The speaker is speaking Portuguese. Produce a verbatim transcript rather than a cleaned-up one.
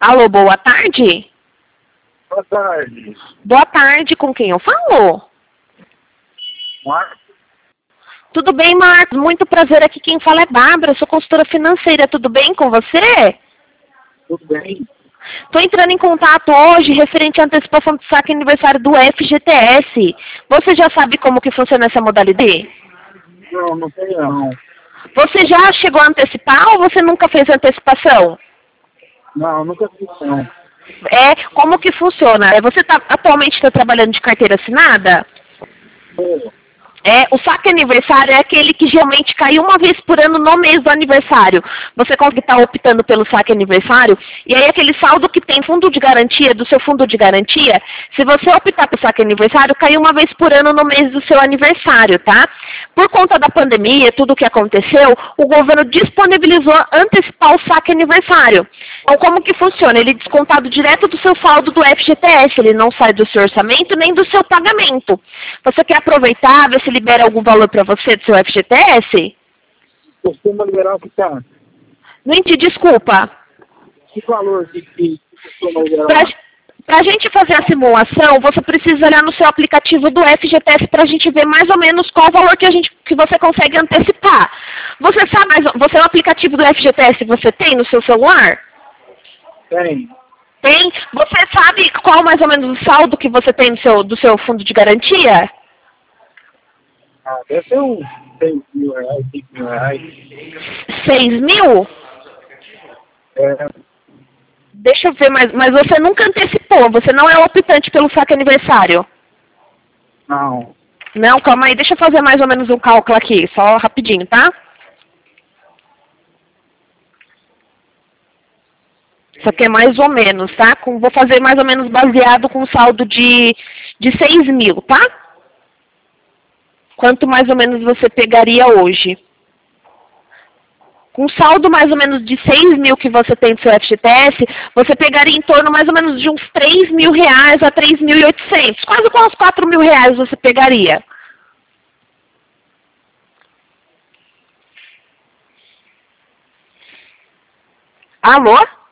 Alô, boa tarde? Boa tarde. Boa tarde, com quem eu falo? Marcos? Tudo bem, Marcos? Muito prazer, aqui quem fala é Bárbara, eu sou consultora financeira, tudo bem com você? Tudo bem? Estou entrando em contato hoje referente à antecipação do saque aniversário do F G T S. Você já sabe como que funciona essa modalidade? Não, não sei não. Você já chegou a antecipar ou você nunca fez antecipação? Não, nunca fiz não. É, como que funciona? É, Você tá, atualmente está trabalhando de carteira assinada? Pô, É, o saque aniversário é aquele que geralmente cai uma vez por ano no mês do aniversário. Você consegue estar optando pelo saque aniversário, e aí aquele saldo que tem fundo de garantia, do seu fundo de garantia, se você optar pelo saque aniversário, cai uma vez por ano no mês do seu aniversário, tá? Por conta da pandemia, tudo o que aconteceu, o governo disponibilizou antecipar o saque aniversário. Então, como que funciona? Ele é descontado direto do seu saldo do F G T S, ele não sai do seu orçamento nem do seu pagamento. Você quer aproveitar, ver se libera algum valor para você do seu F G T S? costuma liberar o que tá? Não entendi, desculpa. Que valor que, que costuma liberar? Para a gente fazer a simulação, você precisa olhar no seu aplicativo do F G T S para a gente ver mais ou menos qual o valor que, a gente, que você consegue antecipar. Você sabe, mais, você o aplicativo do F G T S você tem no seu celular? Tem. Tem? Você sabe qual mais ou menos o saldo que você tem do seu, do seu fundo de garantia? Ah, deve ser uns seis mil reais, cinco mil reais. Seis mil? É, Deixa eu ver, mas, mas você nunca antecipou, você não é optante pelo saque aniversário. não. Não, calma aí, deixa eu fazer mais ou menos um cálculo aqui, só rapidinho, tá? Isso aqui é mais ou menos, tá? Com, vou fazer mais ou menos baseado com um saldo de, de seis mil, tá? Quanto mais ou menos você pegaria hoje? Com saldo mais ou menos de seis mil que você tem do seu F G T S, você pegaria em torno mais ou menos de uns três mil reais a três mil e oitocentos. Quase com uns quatro mil reais você pegaria. Alô?